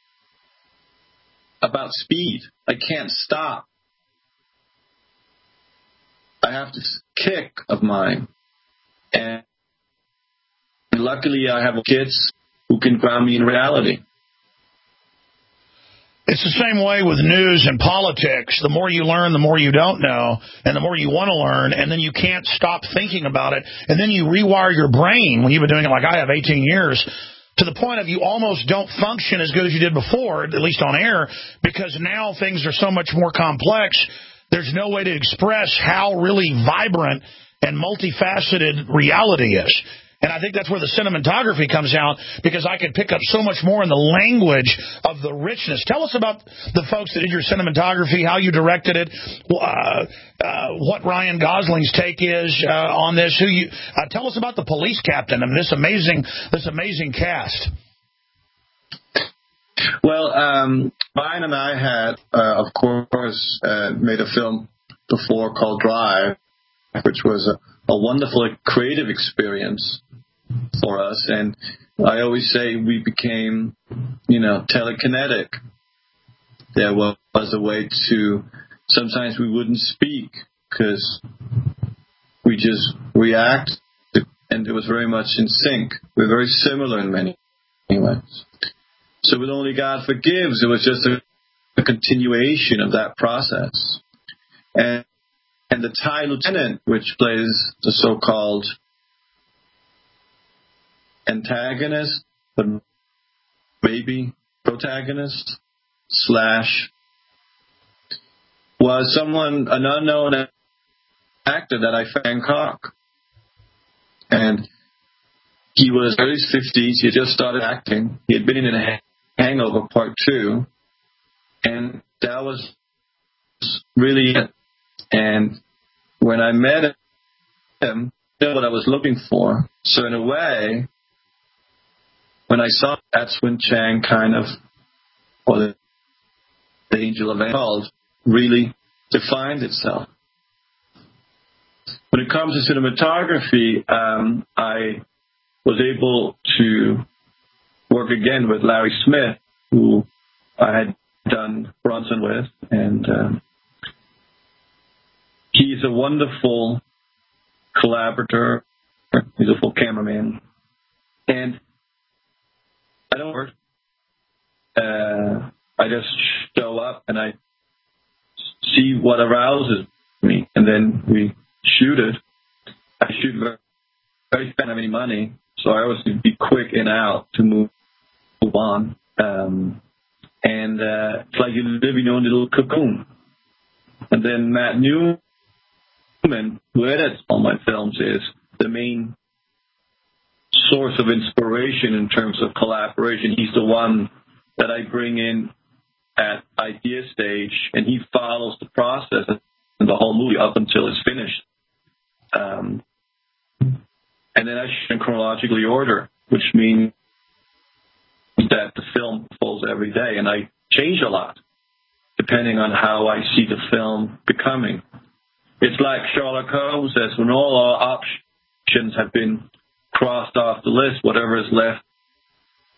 about speed. I can't stop. I have this kick of mine. And luckily I have kids who can ground me in reality. It's the same way with news and politics. The more you learn, the more you don't know, and the more you want to learn, and then you can't stop thinking about it, and then you rewire your brain when you've been doing it like I have eighteen years, to the point of you almost don't function as good as you did before, at least on air, because now things are so much more complex. There's no way to express how really vibrant and multifaceted reality is. And I think that's where the cinematography comes out, because I could pick up so much more in the language of the richness. Tell us about the folks that did your cinematography, how you directed it, uh, uh, what Ryan Gosling's take is uh, on this. Who you uh, tell us about the police captain and this amazing, this amazing cast. Well, um, Ryan and I had, uh, of course, uh, made a film before called Drive, which was a, a wonderful creative experience for us. And I always say we became, you know, telekinetic. There was a way to, sometimes we wouldn't speak because we just react, and it was very much in sync. We're very similar in many ways. So with Only God Forgives, it was just a, a continuation of that process. And And the Thai lieutenant, which plays the so-called antagonist, but maybe protagonist, slash, was someone, an unknown actor that I found in Bangkok. And he was early fifties. He had just started acting. He had been in a Hangover Part Two. And that was really it. And when I met him, I knew what I was looking for. So in a way, when I saw that's when Chang kind of, or the, the Angel of Angels, really defined itself. When it comes to cinematography, um, I was able to work again with Larry Smith, who I had done Bronson with, and um, he's a wonderful collaborator. He's a full cameraman. And I don't work. Uh, I just show up and I see what arouses me, and then we shoot it. I shoot very, very spend any money, so I always need to be quick in and out to move, move on. Um, and uh, it's like you live in your own little cocoon. And then Matt Newman, who edits all my films, is the main source of inspiration in terms of collaboration. He's the one that I bring in at idea stage, and he follows the process and the whole movie up until it's finished. Um, and then I shoot in chronologically order, which means that the film folds every day, and I change a lot depending on how I see the film becoming. It's like Sherlock Holmes says, when all our options have been crossed off the list, whatever is left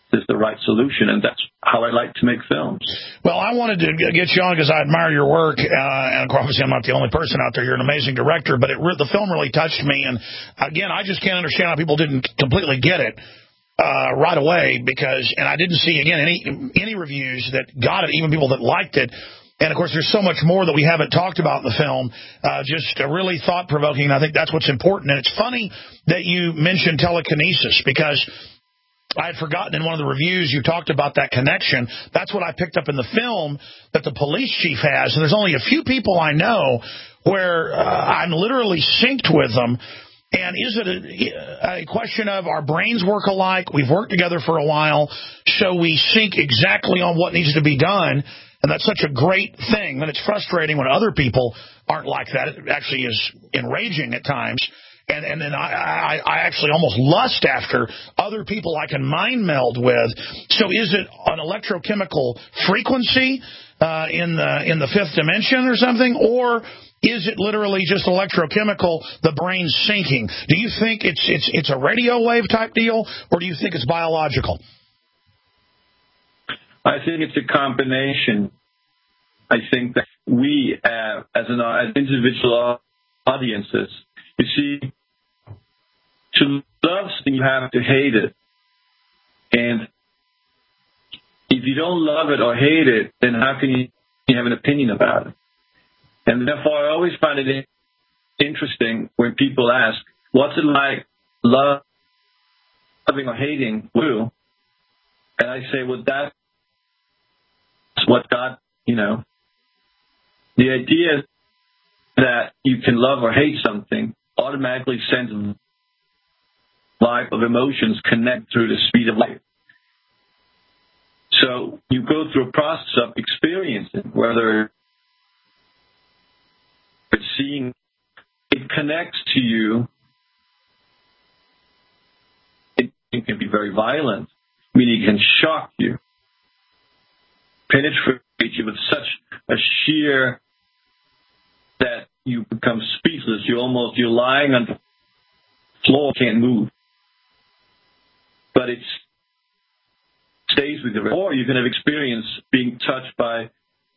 is the right solution, and that's how I like to make films. Well, I wanted to get you on because I admire your work, uh, and obviously I'm not the only person out there. You're an amazing director, but it, the film really touched me, and again, I just can't understand how people didn't completely get it uh, right away, because, and I didn't see, again, any any reviews that got it, even people that liked it. And, of course, there's so much more that we haven't talked about in the film, uh, just uh, really thought-provoking, and I think that's what's important. And it's funny that you mentioned telekinesis, because I had forgotten in one of the reviews you talked about that connection. That's what I picked up in the film that the police chief has, and there's only a few people I know where uh, I'm literally synced with them. And is it a, a question of our brains work alike? We've worked together for a while, so we sync exactly on what needs to be done. And that's such a great thing. And it's frustrating when other people aren't like that. It actually is enraging at times. And and then I, I, I actually almost lust after other people I can mind meld with. So is it an electrochemical frequency uh, in the in the fifth dimension or something? Or is it literally just electrochemical, the brain syncing? Do you think it's it's it's a radio wave type deal, or do you think it's biological? I think it's a combination. I think that we, uh, as an as individual audiences, you see, to love something, you have to hate it. And if you don't love it or hate it, then how can you, you have an opinion about it? And therefore, I always find it interesting when people ask, what's it like love, loving or hating blue? And I say, well, that's what God, you know, the idea that you can love or hate something automatically sends vibe of emotions connect through the speed of light. So you go through a process of experiencing, whether it's seeing, it connects to you. It, it can be very violent, meaning it can shock you, penetrate you with such a sheer that you become speechless. You almost, you're lying on the floor, can't move. But it stays with you. Or you can have experience being touched by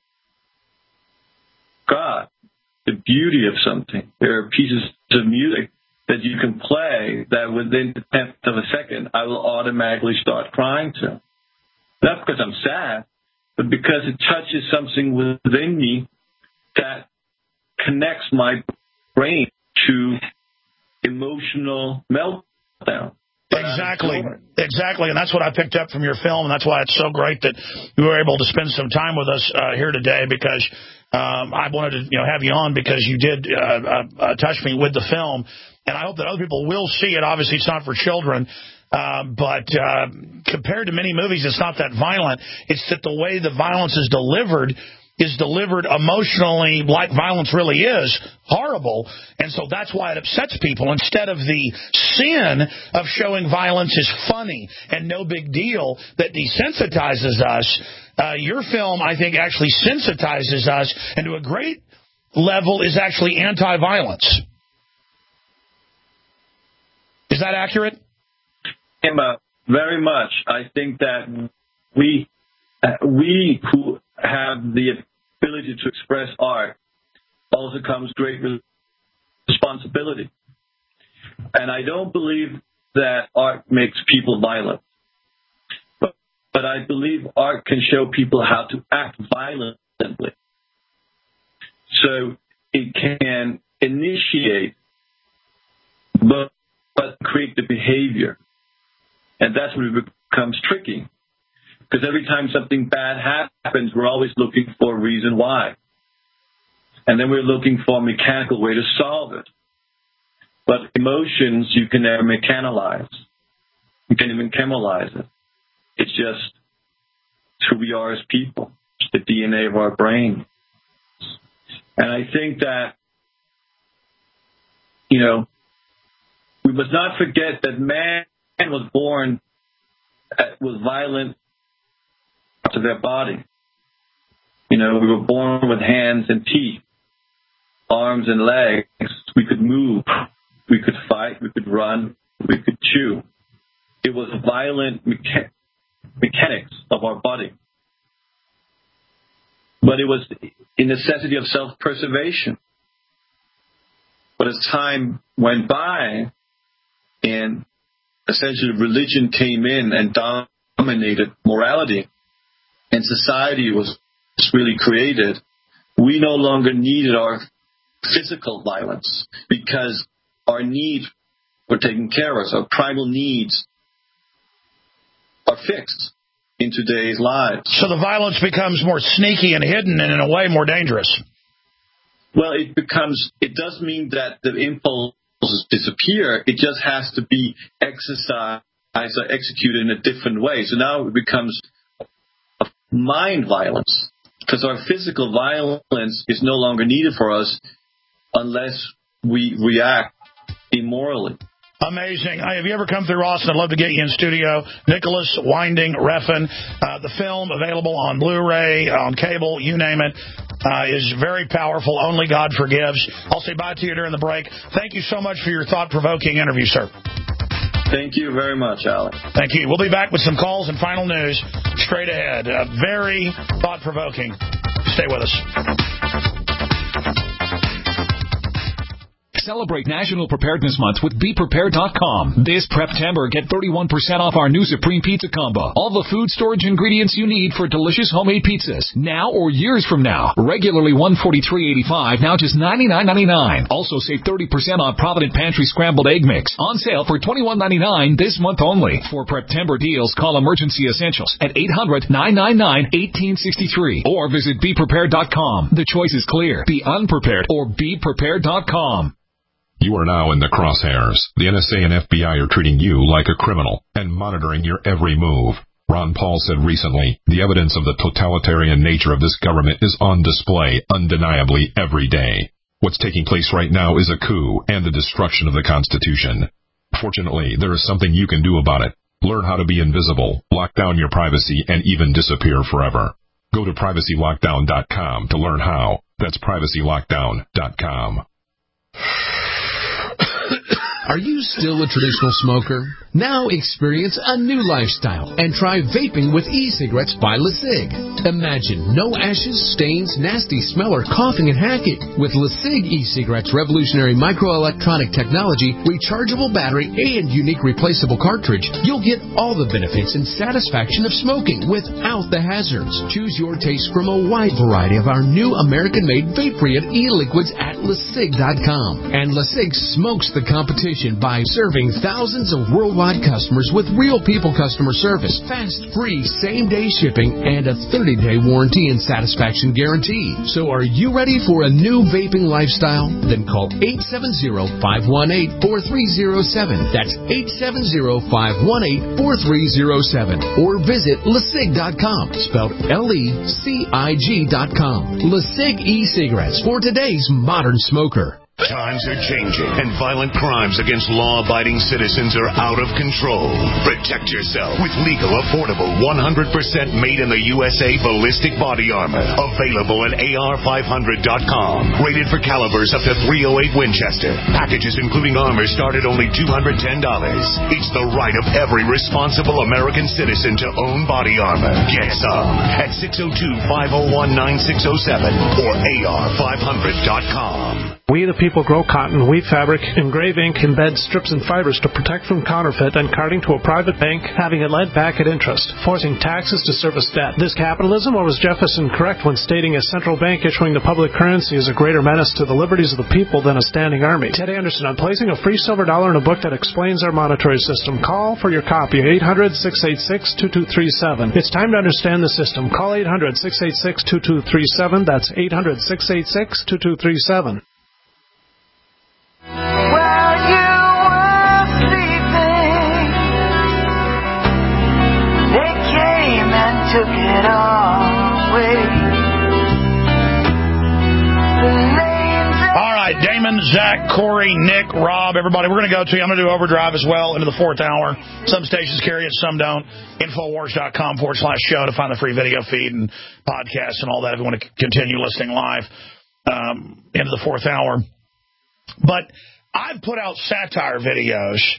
God, the beauty of something. There are pieces of music that you can play that within the tenth of a second, I will automatically start crying to. Not because I'm sad, but because it touches something within me that connects my brain to emotional meltdown. Exactly, exactly, and that's what I picked up from your film, and that's why it's so great that you were able to spend some time with us uh, here today, because um, I wanted to, you know, have you on because you did uh, uh, touch me with the film, and I hope that other people will see it. Obviously, it's not for children. Uh, but uh, compared to many movies, it's not that violent. It's that the way the violence is delivered is delivered emotionally like violence really is, horrible. And so that's why it upsets people. Instead of the sin of showing violence is funny and no big deal that desensitizes us, uh, your film, I think, actually sensitizes us, and to a great level is actually anti-violence. Is that accurate? Emma, very much. I think that we uh, we who have the ability to express art also comes great responsibility. And I don't believe that art makes people violent. But, but I believe art can show people how to act violently. So it can initiate, but, but create the behavior. And that's when it becomes tricky. Because every time something bad happens, we're always looking for a reason why. And then we're looking for a mechanical way to solve it. But emotions, you can never mechanalize. You can't even chemicalize it. It's just who we are as people. It's the D N A of our brain. And I think that, you know, we must not forget that man was born with violent parts of their body. You know, we were born with hands and teeth, arms and legs. We could move. We could fight. We could run. We could chew. It was a violent mecha- mechanics of our body. But it was a necessity of self-preservation. But as time went by and essentially religion came in and dominated morality and society was really created, we no longer needed our physical violence because our needs were taken care of. Our primal needs are fixed in today's lives. So the violence becomes more sneaky and hidden and in a way more dangerous. Well, it becomes, it does mean that the impulses disappear. It just has to be exercised or executed in a different way. So now it becomes a mind violence because our physical violence is no longer needed for us unless we react immorally. Amazing. Hey, have you ever come through Austin? I'd love to get you in studio. Nicholas Winding Refn. Uh, the film available on Blu-ray, on cable, you name it, uh, is very powerful. Only God Forgives. I'll say bye to you during the break. Thank you so much for your thought-provoking interview, sir. Thank you very much, Alex. Thank you. We'll be back with some calls and final news straight ahead. Uh, very thought-provoking. Stay with us. Celebrate National Preparedness Month with Be Prepared dot com. This Prep-tember, get thirty-one percent off our new Supreme Pizza Combo. All the food storage ingredients you need for delicious homemade pizzas, now or years from now. Regularly one hundred forty-three dollars and eighty-five cents, now just ninety-nine ninety-nine. Also save thirty percent on Provident Pantry Scrambled Egg Mix. On sale for twenty-one ninety-nine this month only. For Prep-tember deals, call Emergency Essentials at eight hundred nine nine nine one eight six three or visit Be Prepared dot com. The choice is clear. Be unprepared or Be Prepared dot com. You are now in the crosshairs. The N S A and F B I are treating you like a criminal and monitoring your every move. Ron Paul said recently, the evidence of the totalitarian nature of this government is on display undeniably every day. What's taking place right now is a coup and the destruction of the Constitution. Fortunately, there is something you can do about it. Learn how to be invisible, lock down your privacy, and even disappear forever. Go to privacy lockdown dot com to learn how. That's privacy lockdown dot com. Are you still a traditional smoker? Now experience a new lifestyle and try vaping with e-cigarettes by LeSig. Imagine no ashes, stains, nasty smell, or coughing and hacking. With LeSig e-cigarettes' revolutionary microelectronic technology, rechargeable battery, and unique replaceable cartridge, you'll get all the benefits and satisfaction of smoking without the hazards. Choose your taste from a wide variety of our new American-made vape-free e-liquids at LeSig dot com. And LeSig smokes the competition by serving thousands of worldwide customers with real people customer service, fast, free, same-day shipping, and a thirty-day warranty and satisfaction guarantee. So are you ready for a new vaping lifestyle? Then call eight seven zero, five one eight, four three zero seven. That's eight seven zero, five one eight, four three zero seven. Or visit LeSig dot com, spelled L E C I G dot com. LeSig e-cigarettes for today's modern smoker. Times are changing, and violent crimes against law-abiding citizens are out of control. Protect yourself with legal, affordable, one hundred percent made in the U S A ballistic body armor. Available at A R five hundred dot com. Rated for calibers up to three oh eight Winchester. Packages including armor start at only two hundred ten dollars. It's the right of every responsible American citizen to own body armor. Get some at six oh two, five oh one, nine six oh seven or A R five hundred dot com. We the people grow cotton, weave fabric, engrave ink, embed strips and fibers to protect from counterfeit and carting to a private bank, having it lent back at interest, forcing taxes to service debt. This capitalism, or was Jefferson correct when stating a central bank issuing the public currency is a greater menace to the liberties of the people than a standing army? Ted Anderson, I'm placing a free silver dollar in a book that explains our monetary system. Call for your copy, eight hundred, six eight six, two two three seven. It's time to understand the system. Call eight hundred, six eight six, two two three seven. That's eight hundred, six eight six, two two three seven. Took it all away. All right, Damon, Zach, Corey, Nick, Rob, everybody, we're going to go to you. I'm going to do Overdrive as well into the fourth hour. Some stations carry it, some don't. Infowars dot com forward slash show to find the free video feed and podcasts and all that if you want to continue listening live um, into the fourth hour. But I've put out satire videos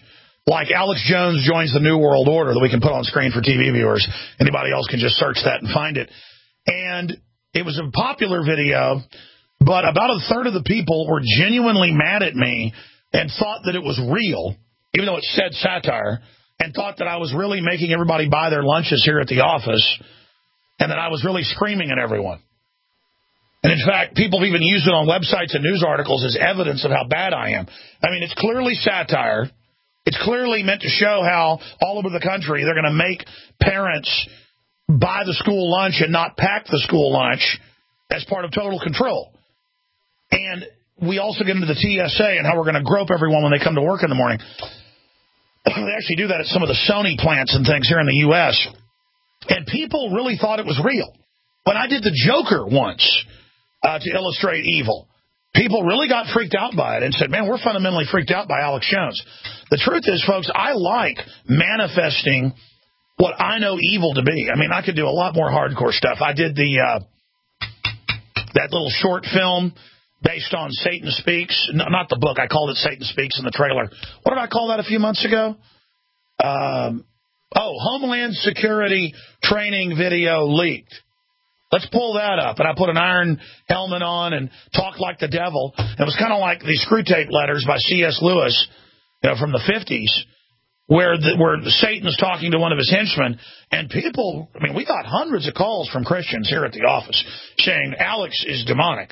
like Alex Jones joins the New World Order that we can put on screen for T V viewers. Anybody else can just search that and find it. And it was a popular video, but about a third of the people were genuinely mad at me and thought that it was real, even though it said satire, and thought that I was really making everybody buy their lunches here at the office and that I was really screaming at everyone. And, in fact, people have even used it on websites and news articles as evidence of how bad I am. I mean, it's clearly satire. It's clearly meant to show how all over the country they're going to make parents buy the school lunch and not pack the school lunch as part of total control. And we also get into the T S A and how we're going to grope everyone when they come to work in the morning. They actually do that at some of the Sony plants and things here in the U S And people really thought it was real. When I did the Joker once uh, to illustrate evil, people really got freaked out by it and said, man, we're fundamentally freaked out by Alex Jones. The truth is, folks, I like manifesting what I know evil to be. I mean, I could do a lot more hardcore stuff. I did the uh, that little short film based on Satan Speaks. No, not the book. I called it Satan Speaks in the trailer. What did I call that a few months ago? Um, oh, Homeland Security training video leaked. Let's pull that up. And I put an iron helmet on and talked like the devil. And it was kind of like the Screw Tape letters by C S Lewis, you know, from the fifties, where the, where Satan's talking to one of his henchmen. And people, I mean, we got hundreds of calls from Christians here at the office saying Alex is demonic.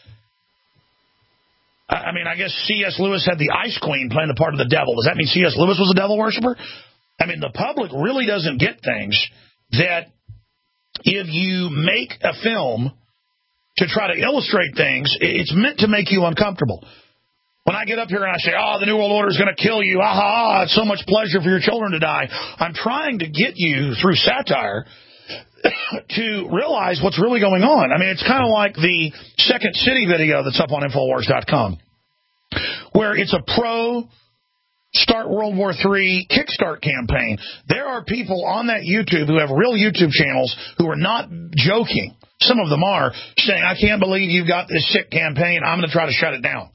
I mean, I guess C S Lewis had the Ice Queen playing the part of the devil. Does that mean C S Lewis was a devil worshiper? I mean, the public really doesn't get things that if you make a film to try to illustrate things, it's meant to make you uncomfortable. When I get up here and I say, oh, the New World Order is going to kill you, aha, it's so much pleasure for your children to die, I'm trying to get you through satire to realize what's really going on. I mean, it's kind of like the Second City video that's up on Infowars dot com, where it's a pro Start World War Three Kickstart campaign. There are people on that YouTube who have real YouTube channels who are not joking. Some of them are saying, I can't believe you've got this sick campaign. I'm going to try to shut it down.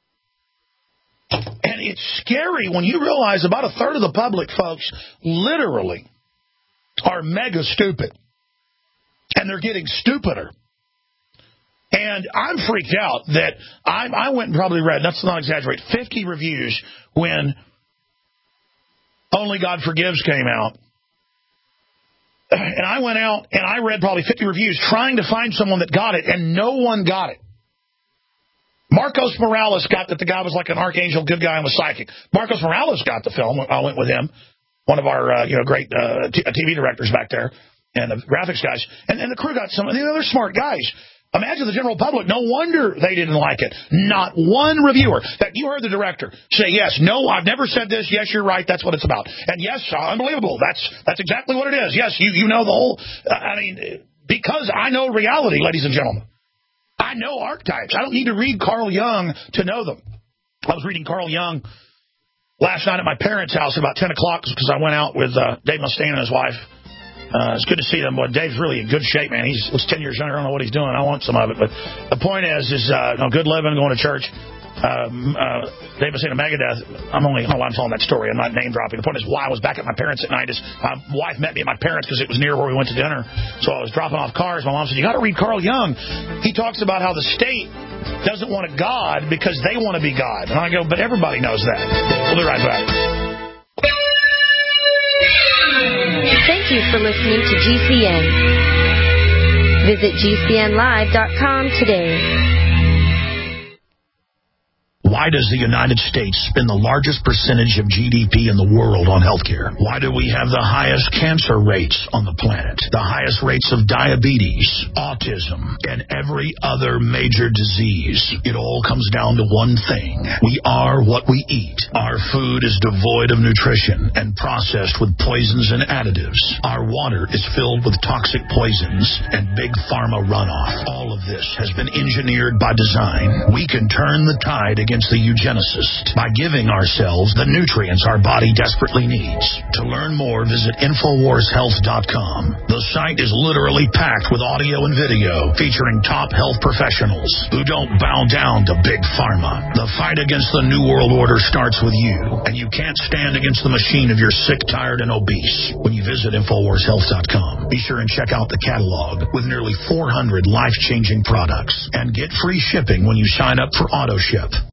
And it's scary when you realize about a third of the public, folks, literally are mega stupid. And they're getting stupider. And I'm freaked out that I, I went and probably read, let's not exaggerate, fifty reviews when Only God Forgives came out. And I went out and I read probably fifty reviews trying to find someone that got it, and no one got it. Marcos Morales got that the guy was like an archangel, good guy, and was psychic. Marcos Morales got the film. I went with him, one of our uh, you know great uh, t- T V directors back there, and the graphics guys. And, and the crew got some of the other smart guys. Imagine the general public. No wonder they didn't like it. Not one reviewer. That you heard the director say, yes, no, I've never said this. Yes, you're right. That's what it's about. And yes, unbelievable. That's that's exactly what it is. Yes, you, you know the whole. Uh, I mean, because I know reality, ladies and gentlemen. I know archetypes. I don't need to read Carl Jung to know them. I was reading Carl Jung last night at my parents' house at about ten o'clock because I went out with uh, Dave Mustaine and his wife. Uh, it's good to see them. Boy, Dave's really in good shape, man. He's looks ten years younger. I don't know what he's doing. I want some of it. But the point is, is uh, you know, good living, going to church. Um, uh, Dave Mustaine of Megadeth. I'm only, I don't know why I'm telling that story. I'm not name dropping. The point is, why I was back at my parents' at night is my wife met me at my parents because it was near where we went to dinner. So I was dropping off cars. My mom said, you got to read Carl Jung. He talks about how the state doesn't want a God because they want to be God. And I go, but everybody knows that. We'll be right back. Thank you for listening to G C N. Visit G C N live dot com today. Why does the United States spend the largest percentage of G D P in the world on healthcare? Why do we have the highest cancer rates on the planet, the highest rates of diabetes, autism, and every other major disease? It all comes down to one thing. We are what we eat. Our food is devoid of nutrition and processed with poisons and additives. Our water is filled with toxic poisons and big pharma runoff. All of this has been engineered by design. We can turn the tide against against the eugenicist by giving ourselves the nutrients our body desperately needs. To learn more, visit Infowars Health dot com. The site is literally packed with audio and video featuring top health professionals who don't bow down to big pharma. The fight against the New World Order starts with you, and you can't stand against the machine if you're sick, tired, and obese when you visit Infowars Health dot com. Be sure and check out the catalog with nearly four hundred life-changing products and get free shipping when you sign up for AutoShip.